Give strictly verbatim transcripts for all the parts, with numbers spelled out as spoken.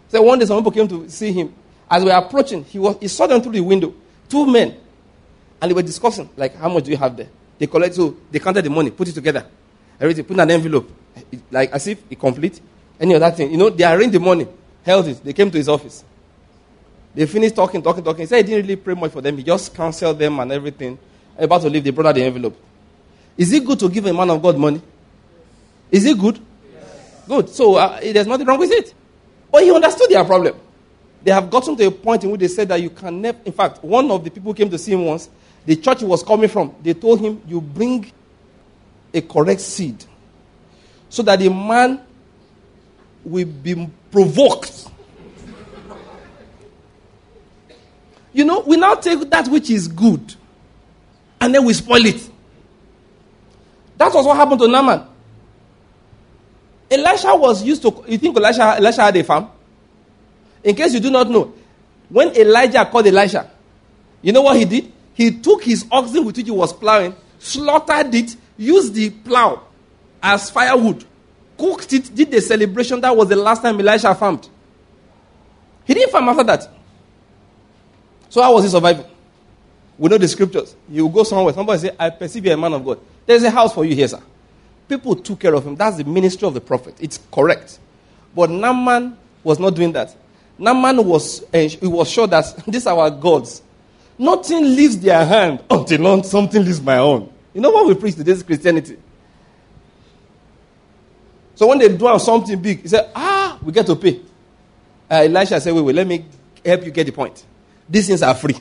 So one day some people came to see him. As we were approaching, he was he saw them through the window. Two men. And they were discussing, like, how much do you have there? They collected, so they counted the money, put it together. Everything, put in an envelope. Like, as if it complete. Any other thing. You know, they arranged the money, held it. They came to his office. They finished talking, talking, talking. He said he didn't really pray much for them. He just counseled them and everything. About to leave, they brought out the envelope. Is it good to give a man of God money? Is it good? Yes. Good. So, uh, there's nothing wrong with it. But he understood their problem. They have gotten to a point in which they said that you can never... In fact, one of the people who came to see him once, the church he was coming from, they told him, you bring a correct seed so that the man will be provoked. You know, we now take that which is good and then we spoil it. That was what happened to Naaman. Elisha was used to... You think Elisha, Elisha had a farm? In case you do not know, when Elijah called Elisha, you know what he did? He took his oxen with which he was plowing, slaughtered it, used the plow as firewood, cooked it, did the celebration. That was the last time Elisha farmed. He didn't farm after that. So how was he surviving? We know the scriptures. He will go somewhere. Somebody say, I perceive you're a man of God. There's a house for you here, sir. People took care of him. That's the ministry of the prophet. It's correct. But Naaman was not doing that. Naaman was, uh, he was sure that these are our gods. Nothing leaves their hand until something leaves my own. You know what we preach today is Christianity. So when they do something big, he said, ah, we get to pay. Uh, Elisha said, wait, wait, let me help you get the point. These things are free.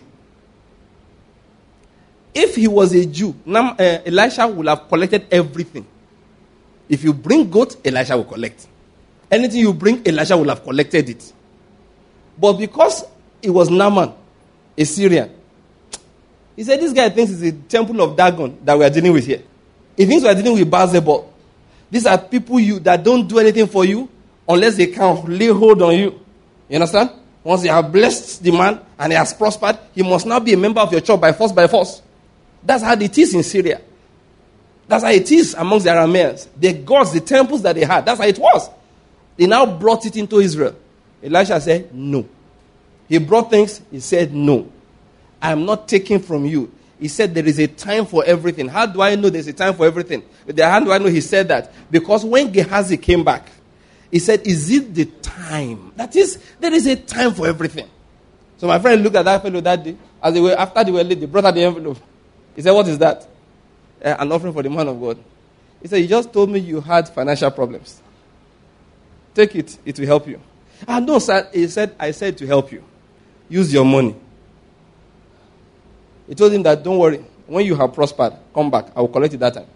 If he was a Jew, Nam, uh, Elisha would have collected everything. If you bring goat, Elisha will collect. Anything you bring, Elisha will have collected it. But because it was Naaman, a Syrian, he said, this guy thinks it's a temple of Dagon that we are dealing with here. He thinks we are dealing with Beelzebub. These are people you that don't do anything for you unless they can lay hold on you. You understand? Once you have blessed the man and he has prospered, he must now be a member of your church by force, by force. That's how it is in Syria. That's how it is amongst the Arameans. The gods, the temples that they had, that's how it was. They now brought it into Israel. Elisha said, no. He brought things, he said, no. I am not taking from you. He said there is a time for everything. How do I know there's a time for everything? How do I know he said that? Because when Gehazi came back, he said, is it the time? That is, there is a time for everything. So my friend looked at that fellow that day. As they were, after they were late, they brought out the envelope. He said, what is that? Uh, an offering for the man of God. He said, you just told me you had financial problems. Take it, it will help you. Ah, no, sir. He said, I said to help you. Use your money. He told him that, don't worry. When you have prospered, come back. I will collect it that time.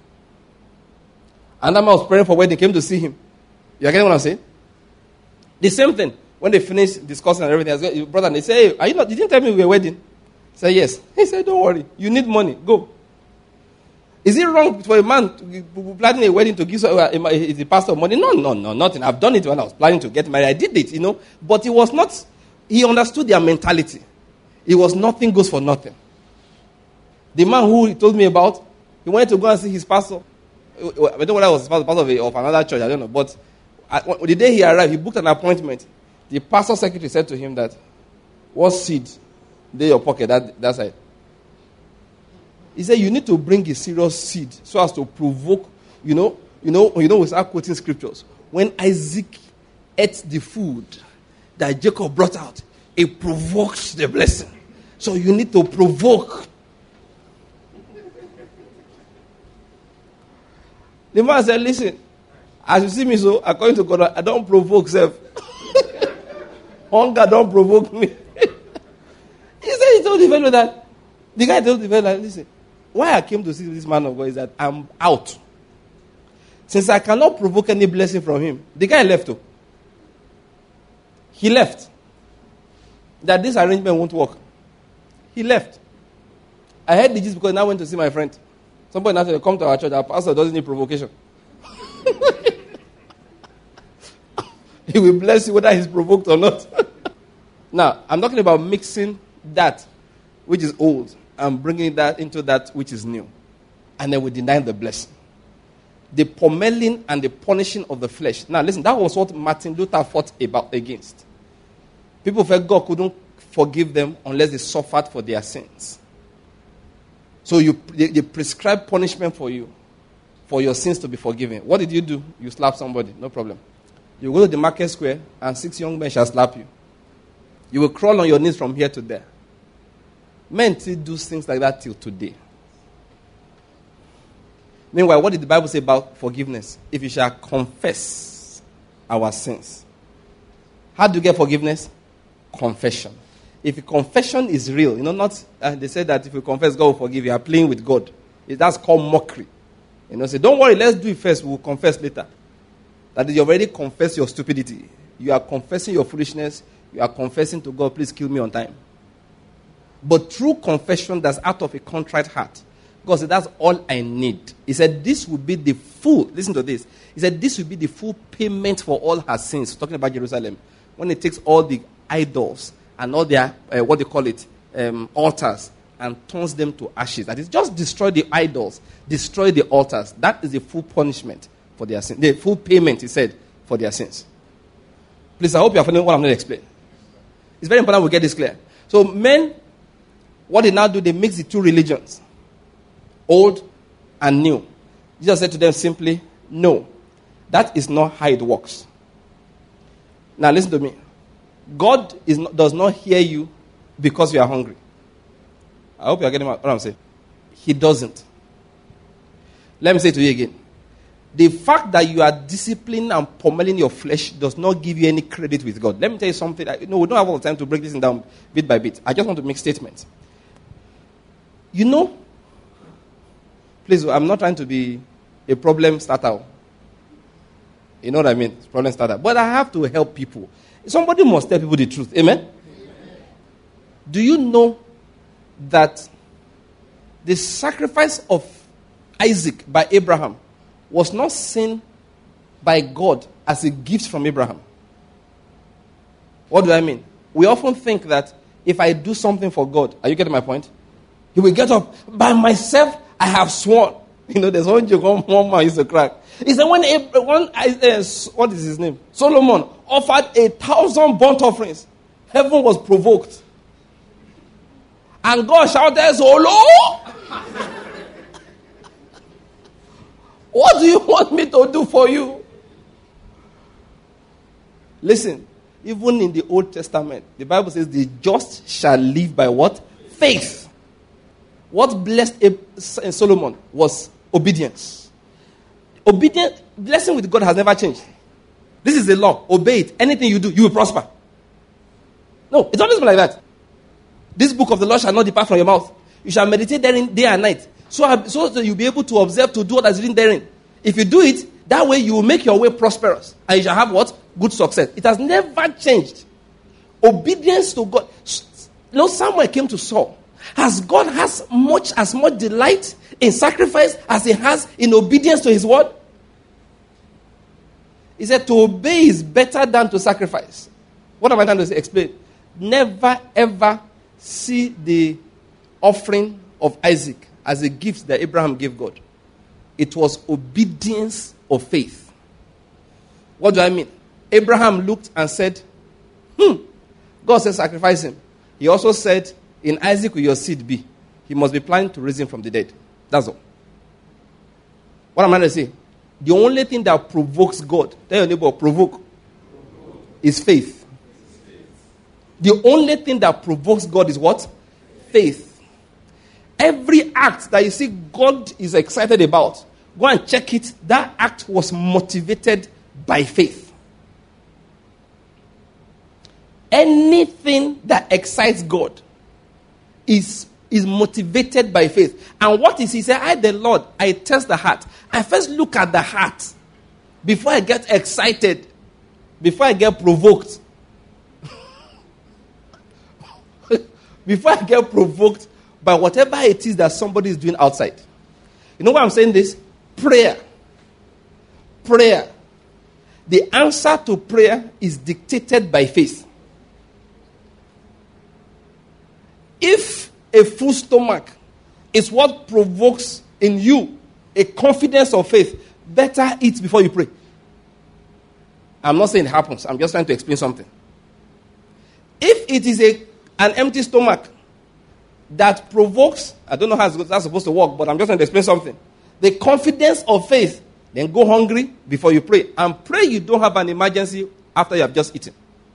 And that man was praying for when they came to see him. You are getting what I'm saying? The same thing. When they finished discussing and everything, his brother, they say, hey, are you not, you didn't tell me we were wedding? He said, yes. He said, don't worry. You need money. Go. Is it wrong for a man to be planning a wedding to give the pastor money? No, no, no, nothing. I've done it when I was planning to get married. I did it, you know. But it was not, he understood their mentality. It was nothing goes for nothing. The man who he told me about, he wanted to go and see his pastor. I don't know whether I was pastor of, a, of another church, I don't know. But the day he arrived, he booked an appointment. The pastor secretary said to him that, what seed they your pocket, that, that side? He said, you need to bring a serious seed so as to provoke, you know, you know, you know, we start quoting scriptures. When Isaac ate the food that Jacob brought out, it provoked the blessing. So you need to provoke. The man said, listen, as you see me so, according to God, I don't provoke self. Hunger don't provoke me. He said, he told the fellow that, the guy told the fellow that, listen, why I came to see this man of God is that I'm out. Since I cannot provoke any blessing from him, the guy left too. He left. That this arrangement won't work. He left. I heard the gist because I went to see my friend. Somebody now said, come to our church, our pastor doesn't need provocation. He will bless you whether he's provoked or not. Now, I'm talking about mixing that which is old and bringing that into that which is new. And then we deny the blessing. the pommeling and the punishing of the flesh. Now listen, that was what Martin Luther fought about against. People felt God couldn't forgive them unless they suffered for their sins. So you they, they prescribe punishment for you, for your sins to be forgiven. What did you do? You slap somebody, no problem. You go to the market square and six young men shall slap you. You will crawl on your knees from here to there. Men still do things like that till today. Meanwhile, what did the Bible say about forgiveness? If you shall confess our sins. How do you get forgiveness? Confession. If your confession is real, you know, not, uh, they say that if you confess, God will forgive you. You are playing with God. It, that's called mockery. You know, say, don't worry, let's do it first. We'll confess later. That is, you already confessed your stupidity. You are confessing your foolishness. You are confessing to God, please kill me on time. But true confession that's out of a contrite heart, God said, that's all I need. He said, this will be the full, listen to this. He said, this will be the full payment for all her sins. Talking about Jerusalem. When it takes all the idols and all their, uh, what they call it, um, altars, and turns them to ashes. That is, just destroy the idols, destroy the altars. That is the full punishment for their sins. The full payment, he said, for their sins. Please, I hope you are following what I'm going to explain. It's very important we get this clear. So men, what they now do, they mix the two religions, old and new. Jesus said to them simply, no, that is not how it works. Now listen to me. God is not, does not hear you because you are hungry. I hope you are getting what I'm saying. He doesn't. Let me say it to you again. The fact that you are disciplining and pommeling your flesh does not give you any credit with God. Let me tell you something. I, no, we don't have all the time to break this down bit by bit. I just want to make statements. You know, please, I'm not trying to be a problem starter. You know what I mean? It's problem starter. But I have to help people. Somebody must tell people the truth. Amen? Amen? Do you know that the sacrifice of Isaac by Abraham was not seen by God as a gift from Abraham? What do I mean? We often think that if I do something for God, are you getting my point? He will get up. By myself, I have sworn. You know, there's one joke one man used to crack. He said when, when uh, what is his name? Solomon offered a thousand burnt offerings, heaven was provoked. And God shouted, Solo! What do you want me to do for you? Listen, even in the Old Testament, the Bible says the just shall live by what? Faith. What blessed Solomon was obedience. Obedience, blessing with God has never changed. This is the law. Obey it. Anything you do, you will prosper. No, it's always been like that. This book of the law shall not depart from your mouth. You shall meditate therein day and night. So, so that you'll be able to observe to do what is written therein. If you do it, that way you will make your way prosperous. And you shall have what? Good success. It has never changed. Obedience to God. You know, Samuel came to Saul. Has God has much as much delight in sacrifice as he has in obedience to his word? He said to obey is better than to sacrifice. What am I trying to say? Explain. Never ever see the offering of Isaac as a gift that Abraham gave God. It was obedience of faith. What do I mean? Abraham looked and said, hmm, God said sacrifice him. He also said, in Isaac will your seed be. He must be planning to raise him from the dead. That's all. What am I trying to say? The only thing that provokes God, tell your neighbor, provoke, provoke. is faith. The only thing that provokes God is what? Faith. Every act that you see God is excited about, go and check it. That act was motivated by faith. Anything that excites God is, is motivated by faith. And what is he say? I, the Lord, I test the heart. I first look at the heart before I get excited, before I get provoked. Before I get provoked by whatever it is that somebody is doing outside. You know why I'm saying this? Prayer. Prayer. The answer to prayer is dictated by faith. If a full stomach is what provokes in you a confidence of faith, better eat before you pray. I'm not saying it happens. I'm just trying to explain something. If it is a an empty stomach that provokes, I don't know how that's supposed to work, but I'm just trying to explain something. The confidence of faith, then go hungry before you pray. And pray you don't have an emergency after you have just eaten.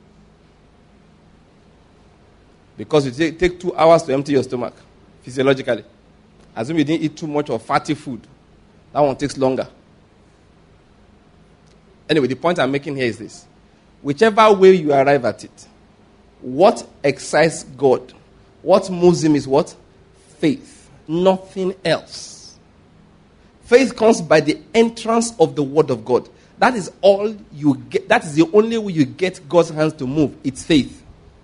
Because you take, take two hours to empty your stomach, physiologically. Assume you didn't eat too much of fatty food. That one takes longer. Anyway, the point I'm making here is this. Whichever way you arrive at it, what excites God, what moves him is what? Faith. Nothing else. Faith comes by the entrance of the word of God. That is all you get. That is the only way you get God's hands to move. It's faith.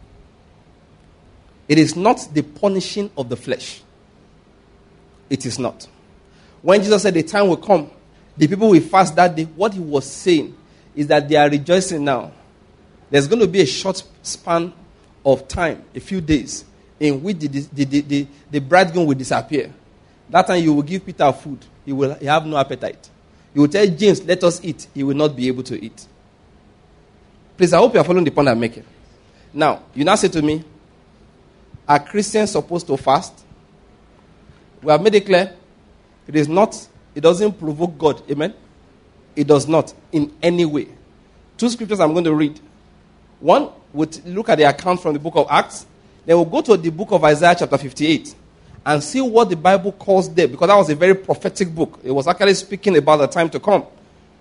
It is not the punishing of the flesh. It is not. When Jesus said the time will come, the people will fast that day, what he was saying is that they are rejoicing now. There's going to be a short span of time, a few days, in which the, the, the, the, the bridegroom will disappear. That time you will give Peter food. He will he have no appetite. You will tell James, let us eat. He will not be able to eat. Please, I hope you are following the point I'm making. Now, you now say to me, are Christians supposed to fast? We have made it clear. It is not, it doesn't provoke God. Amen? It does not in any way. Two scriptures I'm going to read. One, we'll look at the account from the book of Acts. Then we'll go to the book of Isaiah chapter fifty-eight and see what the Bible calls there, because that was a very prophetic book. It was actually speaking about the time to come.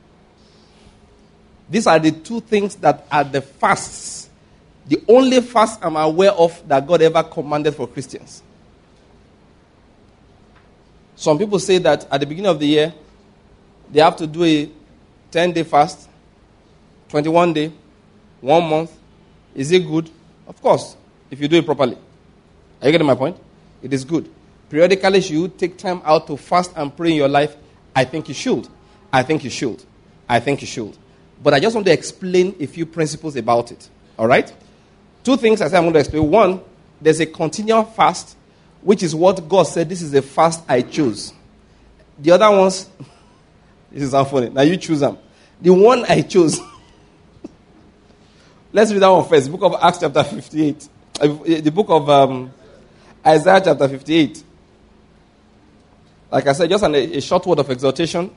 These are the two things that are the fasts. The only fast I'm aware of that God ever commanded for Christians. Some people say that at the beginning of the year, they have to do a ten-day fast, twenty-one day, one month. Is it good? Of course, if you do it properly. Are you getting my point? It is good. Periodically, should you take time out to fast and pray in your life? I think you should. I think you should. I think you should. But I just want to explain a few principles about it. All right? Two things I say I'm going to explain. One, there's a continual fast, which is what God said, this is the fast I choose. The other ones, this is unfunny. Now you choose them. The one I chose. Let's read that one first. The book of Acts chapter fifty-eight. The book of um, Isaiah chapter fifty-eight. Like I said, just an, a short word of exhortation.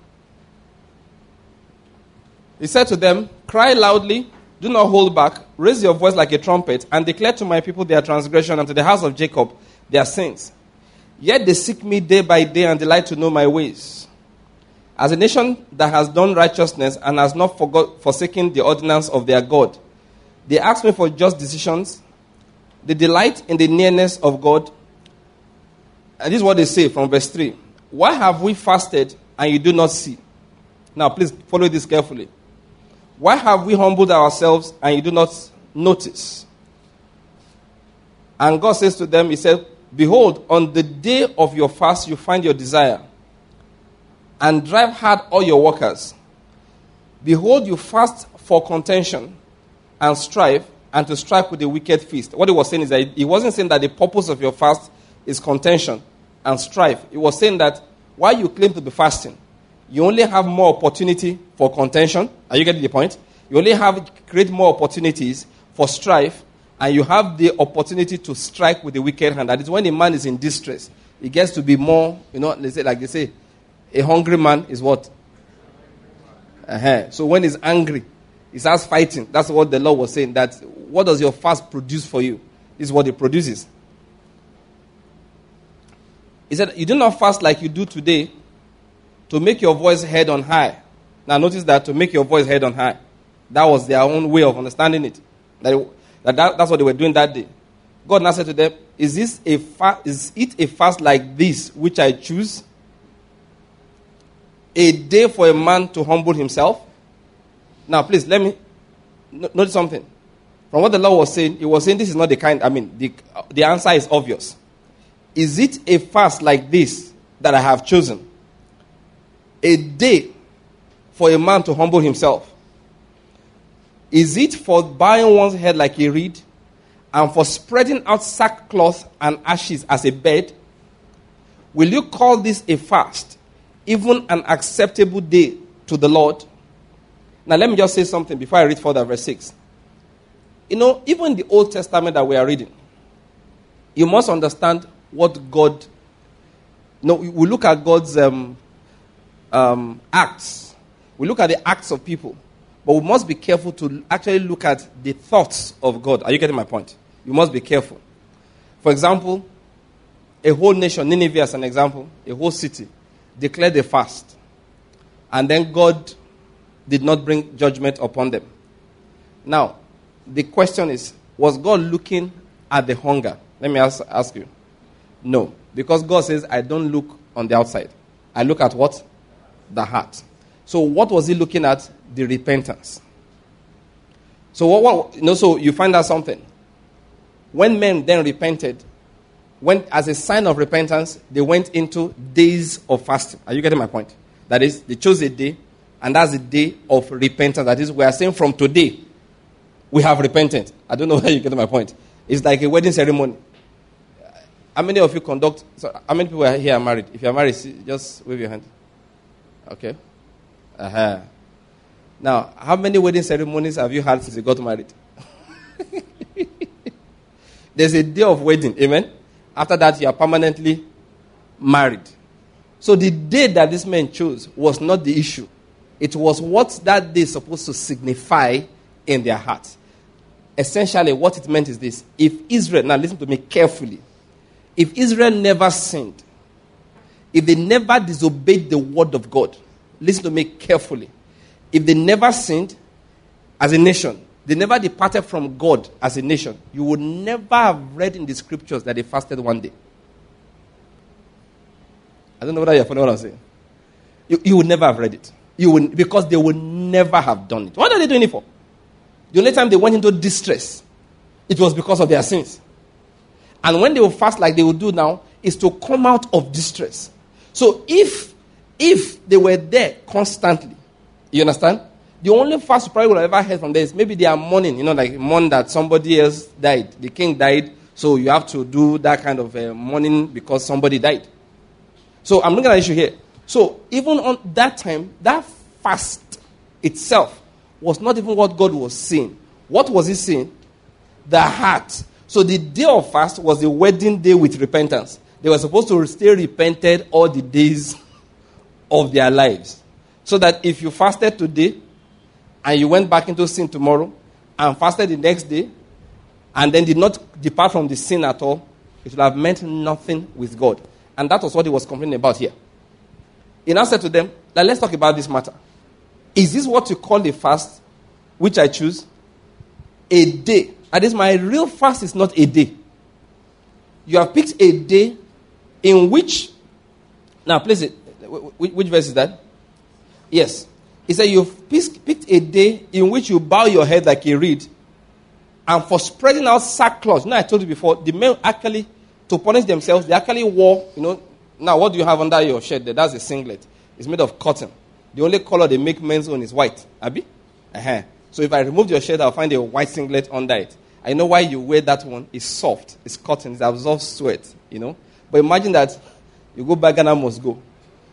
He said to them, cry loudly, do not hold back, raise your voice like a trumpet, and declare to my people their transgression, and to the house of Jacob their sins. Yet they seek me day by day and delight to know my ways. As a nation that has done righteousness and has not forgot, forsaken the ordinance of their God, they ask me for just decisions. They delight in the nearness of God. And this is what they say from verse three. Why have we fasted and you do not see? Now, please follow this carefully. Why have we humbled ourselves and you do not notice? And God says to them, he said, behold, on the day of your fast you find your desire, and drive hard all your workers. Behold, you fast for contention and strife, and to strike with the wicked fist. What he was saying is that he wasn't saying that the purpose of your fast is contention and strife. He was saying that while you claim to be fasting, you only have more opportunity for contention. Are you getting the point? You only have create more opportunities for strife, and you have the opportunity to strike with the wicked hand. That is when a man is in distress. He gets to be more, you know, they say, like they say, a hungry man is what? Uh-huh. So when he's angry, he starts fighting. That's what the Lord was saying. That what does your fast produce for you? This is what it produces. He said, you do not fast like you do today to make your voice heard on high. Now notice that, to make your voice heard on high. That was their own way of understanding it. That, that, that that's what they were doing that day. God now said to them, is this a fa- is it a fast like this which I choose? A day for a man to humble himself? Now please, let me notice something. From what the Lord was saying, he was saying this is not the kind, I mean, the, the answer is obvious. Is it a fast like this that I have chosen? A day for a man to humble himself? Is it for bowing one's head like a reed, and for spreading out sackcloth and ashes as a bed? Will you call this a fast, even an acceptable day to the Lord. Now, let me just say something before I read further, verse six. You know, even in the Old Testament that we are reading, you must understand what God... You know, we look at God's um, um, acts. We look at the acts of people. But we must be careful to actually look at the thoughts of God. Are you getting my point? You must be careful. For example, a whole nation, Nineveh as an example, a whole city, declared a fast. And then God did not bring judgment upon them. Now, the question is, was God looking at the hunger? Let me ask, ask you. No. Because God says, I don't look on the outside. I look at what? The heart. So what was he looking at? The repentance. So what, what you know, so you find out something. When men then repented, when as a sign of repentance, they went into days of fasting. Are you getting my point? That is, they chose a day, and that's a day of repentance. That is, we are saying from today, we have repented. I don't know whether you get my point. It's like a wedding ceremony. How many of you conduct, so how many people are here are married? If you are married, just wave your hand. Okay. Uh-huh. Now, how many wedding ceremonies have you had since you got married? There's a day of wedding, amen? After that, you are permanently married. So the day that this man chose was not the issue. It was what that day is supposed to signify in their hearts. Essentially, what it meant is this. If Israel, now listen to me carefully. If Israel never sinned, if they never disobeyed the word of God, listen to me carefully. If they never sinned as a nation, they never departed from God as a nation, you would never have read in the scriptures that they fasted one day. I don't know whether you're following what I'm saying. You, you would never have read it. You would, because they would never have done it. What are they doing it for? The only time they went into distress, it was because of their sins. And when they will fast like they will do now, is to come out of distress. So if if they were there constantly, you understand? The only fast you probably would have ever heard from them is maybe they are mourning, you know, like mourn that somebody else died. The king died, so you have to do that kind of uh, mourning because somebody died. So I'm looking at the issue here. So even on that time, that fast itself was not even what God was seeing. What was he seeing? The heart. So the day of fast was the wedding day with repentance. They were supposed to stay repented all the days of their lives. So that if you fasted today, and you went back into sin tomorrow, and fasted the next day, and then did not depart from the sin at all, it would have meant nothing with God. And that was what he was complaining about here. He now said to them, now let's talk about this matter. Is this what you call a fast, which I choose? A day. And this, my real fast is not a day. You have picked a day in which, now place it, which, which verse is that? Yes. He said you've picked a day in which you bow your head like a reed, and for spreading out sackcloth. You know, I told you before, the men actually, to punish themselves, they actually wore, you know, now what do you have under your shirt there? That's a singlet. It's made of cotton. The only color they make men's own is white. Abi? Uh-huh. So if I remove your shirt, I'll find a white singlet under it. I know why you wear that one. It's soft. It's cotton. It absorbs sweat, you know. But imagine that you go back, Ghana must go.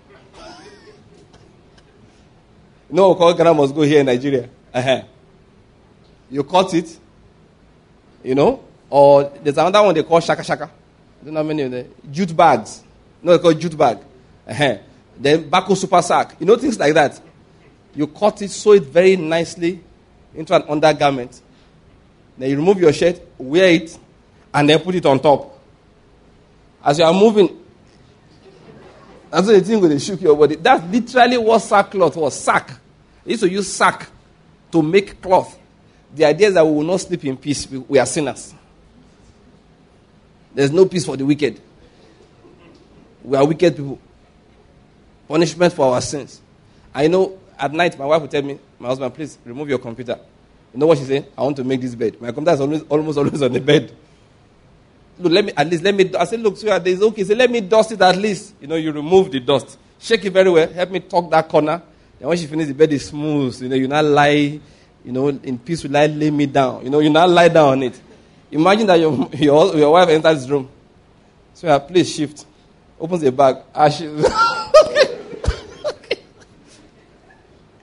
You know what we call Ghana must go here in Nigeria? Uh-huh. You cut it, you know, or there's another one they call shaka shaka. I don't know how many of them. Jute bags. No, they call jute bag. Uh-huh. Then Bako super sack. You know, things like that. You cut it, sew it very nicely into an undergarment. Then you remove your shirt, wear it, and then put it on top. As you are moving, that's the thing when they shook your body. That's literally what sackcloth was. Sack. They used to use sack to make cloth. The idea is that we will not sleep in peace. We, we are sinners. There's no peace for the wicked. We are wicked people. Punishment for our sins. I know at night my wife will tell me, my husband, please remove your computer. You know what she said? I want to make this bed. My computer is always, almost always on the bed. Look, let me, at least, let me, I said, look, sweetheart, it's okay. Say, let me dust it at least. You know, you remove the dust. Shake it very well. Help me tuck that corner. And when she finishes, the bed is smooth. You know, you not lie, you know, in peace, you lie, lay me down. You know, you not lie down on it. Imagine that your, your, your wife enters this room. Sweetheart, please shift. Opens the bag. Ah, she, okay. Okay.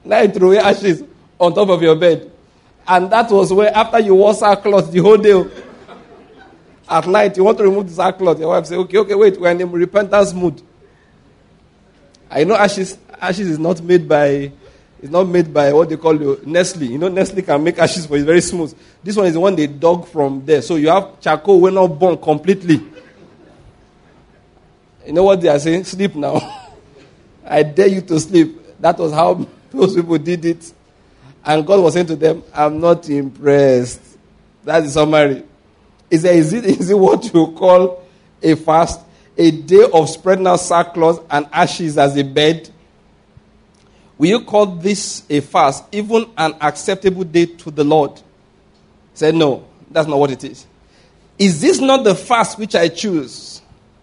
Now you throw away ashes on top of your bed. And that was where, after you wore sackcloth the whole day, at night, you want to remove the sackcloth. Your wife say, okay, okay, wait, we're in a repentance mood. I know ashes, ashes is not made by, it's not made by what they call you, Nestle. You know, Nestle can make ashes, but it's very smooth. This one is the one they dug from there. So you have charcoal when not burned completely. You know what they are saying? Sleep now. I dare you to sleep. That was how those people did it. And God was saying to them, I'm not impressed. That's the summary. He said, is it, is it what you call a fast? A day of spreading out sackcloth and ashes as a bed? Will you call this a fast, even an acceptable day to the Lord? He said, no, that's not what it is. Is this not the fast which I choose?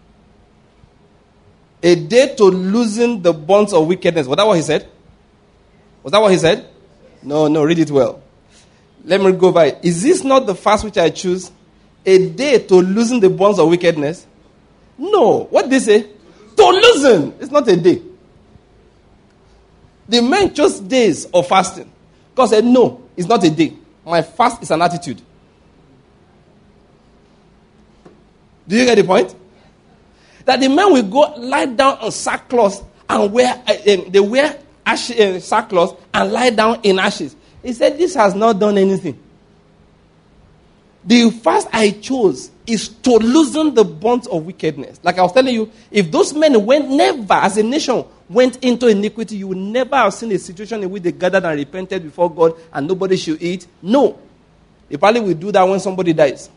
A day to loosen the bonds of wickedness. Was that what he said? Was that what he said? No, no, read it well. Let me go by it. Is this not the fast which I choose? A day to loosen the bonds of wickedness? No. What did they say? To loosen. It's not a day. The men chose days of fasting. God said, no, it's not a day. My fast is an attitude. Do you get the point? That the men will go lie down on sackcloth and wear, uh, um, they wear ash, uh, sackcloth and lie down in ashes. He said, this has not done anything. The fast I chose is to loosen the bonds of wickedness. Like I was telling you, if those men went never, as a nation, went into iniquity, you would never have seen a situation in which they gathered and repented before God and nobody should eat. No. They probably will do that when somebody dies.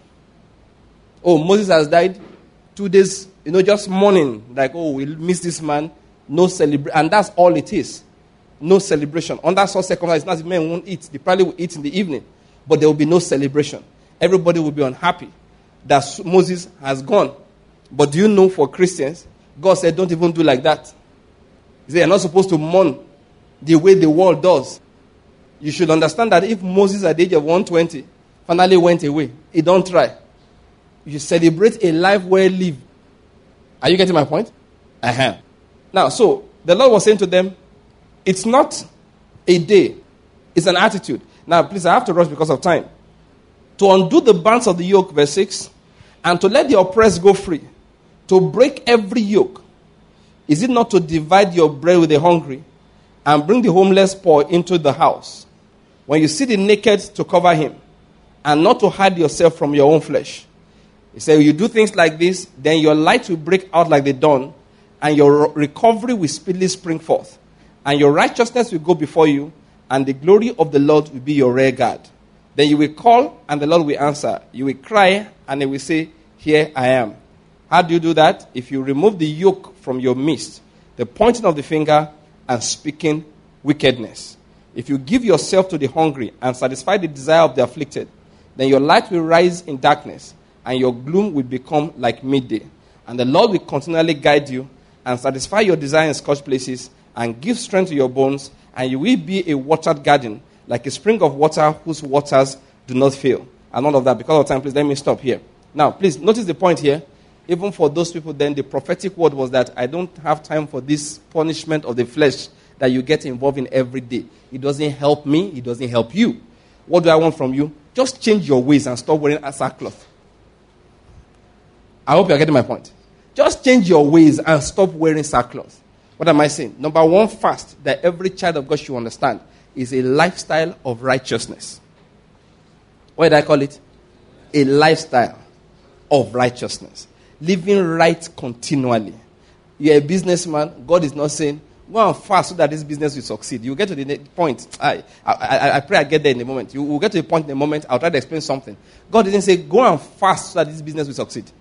Oh, Moses has died. Two days, you know, just mourning. Like, oh, we'll miss this man. No celebration. And that's all it is. No celebration. Under such circumstances, not the men won't eat. They probably will eat in the evening. But there will be no celebration. Everybody will be unhappy that Moses has gone. But do you know, for Christians, God said, don't even do like that. He said, you're not supposed to mourn the way the world does. You should understand that if Moses at the age of one hundred twenty finally went away, he don't try. You celebrate a life well lived. Are you getting my point? Uh-huh. Now, so, the Lord was saying to them, it's not a day. It's an attitude. Now, please, I have to rush because of time. To undo the bands of the yoke, verse six, and to let the oppressed go free, to break every yoke. Is it not to divide your bread with the hungry, and bring the homeless poor into the house? When you see the naked, to cover him, and not to hide yourself from your own flesh. He said, you do things like this, then your light will break out like the dawn, and your recovery will speedily spring forth. And your righteousness will go before you, and the glory of the Lord will be your rear guard. Then you will call, and the Lord will answer. You will cry, and he will say, here I am. How do you do that? If you remove the yoke from your midst, the pointing of the finger, and speaking wickedness. If you give yourself to the hungry, and satisfy the desire of the afflicted, then your light will rise in darkness, and your gloom will become like midday. And the Lord will continually guide you, and satisfy your desire in scorched places, and give strength to your bones, and you will be a watered garden, like a spring of water whose waters do not fail. And all of that. Because of time, please let me stop here. Now, please, notice the point here. Even for those people then, the prophetic word was that I don't have time for this punishment of the flesh that you get involved in every day. It doesn't help me. It doesn't help you. What do I want from you? Just change your ways and stop wearing a sackcloth. I hope you're getting my point. Just change your ways and stop wearing sackcloth. What am I saying? Number one fast that every child of God should understand is a lifestyle of righteousness. What did I call it? A lifestyle of righteousness. Living right continually. You're a businessman. God is not saying, go and fast so that this business will succeed. You get to the point. I, I, I pray I get there in a moment. You will get to the point in a moment. I'll try to explain something. God didn't say, go and fast so that this business will succeed.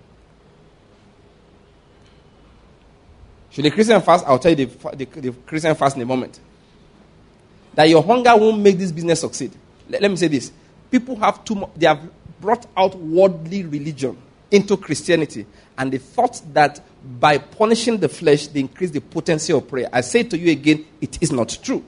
Should the Christian fast? I'll tell you the, the, the Christian fast in a moment. That your hunger won't make this business succeed. Let, let me say this. People have too much, they have brought out worldly religion into Christianity. And they thought that by punishing the flesh, they increase the potency of prayer. I say to you again, it is not true.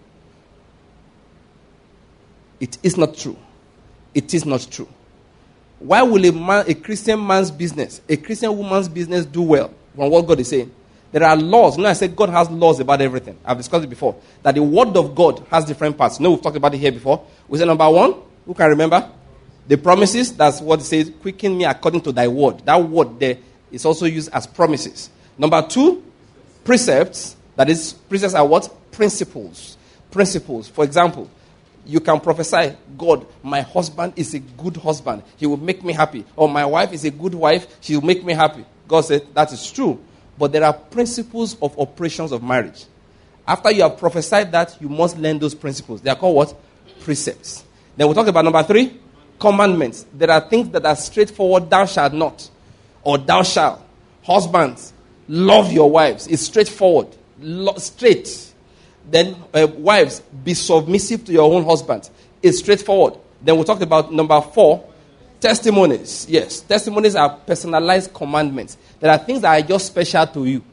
It is not true. It is not true. Why will a man, a Christian man's business, a Christian woman's business do well from what God is saying? There are laws. You know, I said God has laws about everything. I've discussed it before. That the word of God has different parts. You know, we've talked about it here before. We said number one, who can remember? The promises, that's what it says, quicken me according to thy word. That word there is also used as promises. Number two, precepts. That is, precepts are what? Principles. Principles. For example, you can prophesy, God, my husband is a good husband. He will make me happy. Or my wife is a good wife. She will make me happy. God said, that is true. But there are principles of operations of marriage. After you have prophesied that, you must learn those principles. They are called what? Precepts. Then we'll talk about number three, commandments. There are things that are straightforward, thou shalt not. Or thou shalt. Husbands, love your wives. It's straightforward. Lo- straight. Then uh, wives, be submissive to your own husband. It's straightforward. Then we'll talk about number four, testimonies. Yes, testimonies are personalized commandments. There are things that are just special to you.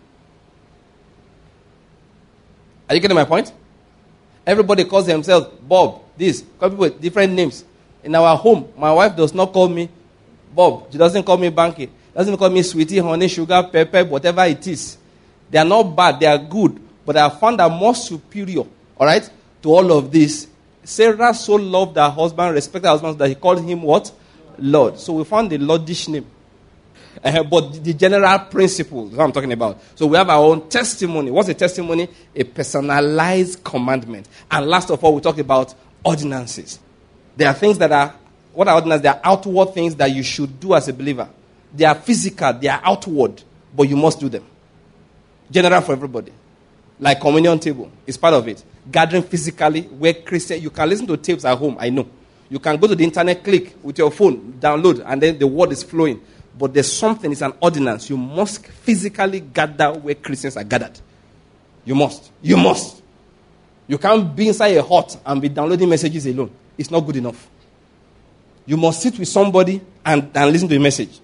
Are you getting my point? Everybody calls themselves Bob, this, call people with different names. In our home, my wife does not call me Bob. She doesn't call me Banky. Doesn't call me sweetie, honey, sugar, pepper, whatever it is. They are not bad, they are good. But I have found that more superior, all right, to all of this. Sarah so loved her husband, respected her husband, that he called him what? Lord. So we found the Lordish name. Uh, but the general principle is what I'm talking about. So we have our own testimony. What's a testimony? A personalized commandment. And last of all, we talk about ordinances. There are things that are, what are ordinances? They are outward things that you should do as a believer. They are physical, they are outward, but you must do them. General for everybody. Like communion table is part of it. Gathering physically where Christian, you can listen to tapes at home, I know. You can go to the internet, click with your phone, download, and then the word is flowing. But there's something, it's an ordinance. You must physically gather where Christians are gathered. You must. You must. You can't be inside a hut and be downloading messages alone. It's not good enough. You must sit with somebody and, and listen to a message.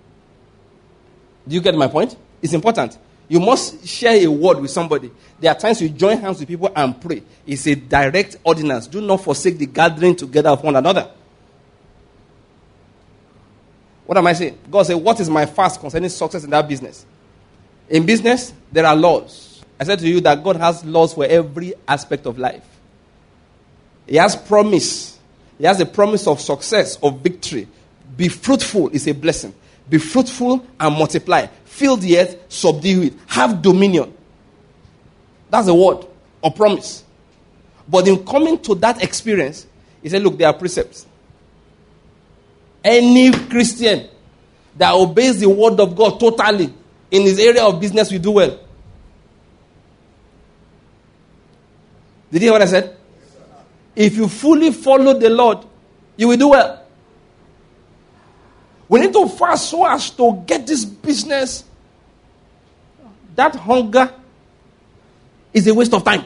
Do you get my point? It's important. You must share a word with somebody. There are times you join hands with people and pray. It's a direct ordinance. Do not forsake the gathering together of one another. What am I saying? God said, what is my fast concerning success in that business? In business, there are laws. I said to you that God has laws for every aspect of life. He has promise. He has a promise of success, of victory. Be fruitful is a blessing. Be fruitful and multiply. Fill the earth, subdue it. Have dominion. That's a word or promise. But in coming to that experience, he said, look, there are precepts. Any Christian that obeys the word of God totally in his area of business will do well. Did you hear what I said? If you fully follow the Lord, you will do well. We need to fast so as to get this business. That hunger is a waste of time.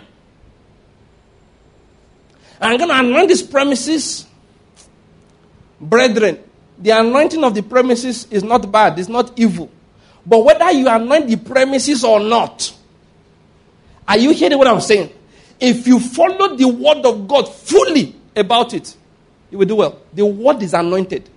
I'm going to anoint these premises. Brethren, the anointing of the premises is not bad. It's not evil. But whether you anoint the premises or not, are you hearing what I'm saying? If you follow the word of God fully about it, you will do well. The word is anointed.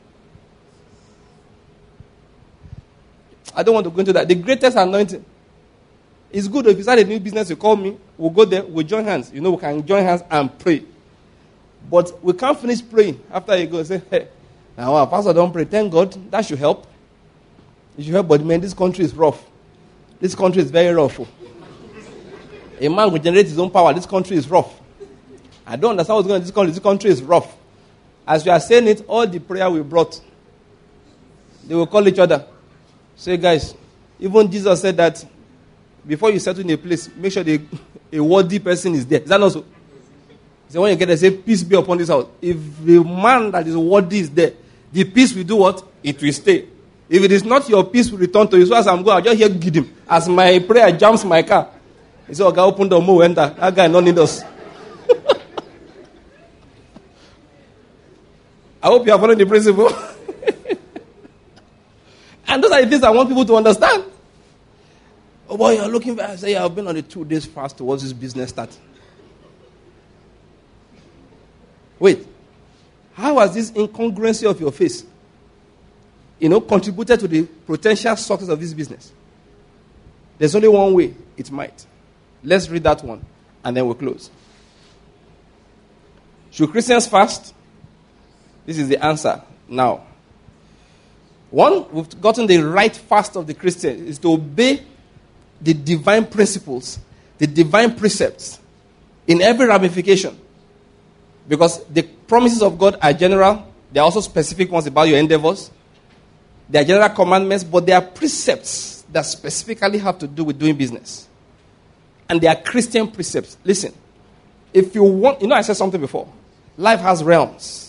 I don't want to go into that. The greatest anointing. It's good if you start a new business, you call me, we'll go there, we'll join hands. You know, we can join hands and pray. But we can't finish praying after you go and say, hey, now our pastor don't pray. Thank God, that should help. It should help, but man, this country is rough. This country is very rough. A man will generate his own power. This country is rough. I don't understand what's going on in this country. This country is rough. As we are saying it, all the prayer we brought, they will call each other. Say, guys, even Jesus said that before you settle in a place, make sure the, a worthy person is there. Is that not so? He said, when you get there, say, peace be upon this house. If the man that is worthy is there, the peace will do what? It will stay. If it is not, your peace will return to you. So as I'm going, I'll just hear give him. As my prayer jumps my car. He said, okay, open the door, enter. That guy don't need us. I hope you are following the principle. And those are the things I want people to understand. Oh boy, you're looking for, I say, I've been on a two days fast towards this business start. Wait, how has this incongruency of your face, you know, contributed to the potential success of this business? There's only one way it might. Let's read that one, and then we'll close. Should Christians fast? This is the answer now. One, we've gotten the right fast of the Christian is to obey the divine principles, the divine precepts in every ramification. Because the promises of God are general. There are also specific ones about your endeavors. They are general commandments, but they are precepts that specifically have to do with doing business. And they are Christian precepts. Listen, if you want, you know I said something before. Life has realms.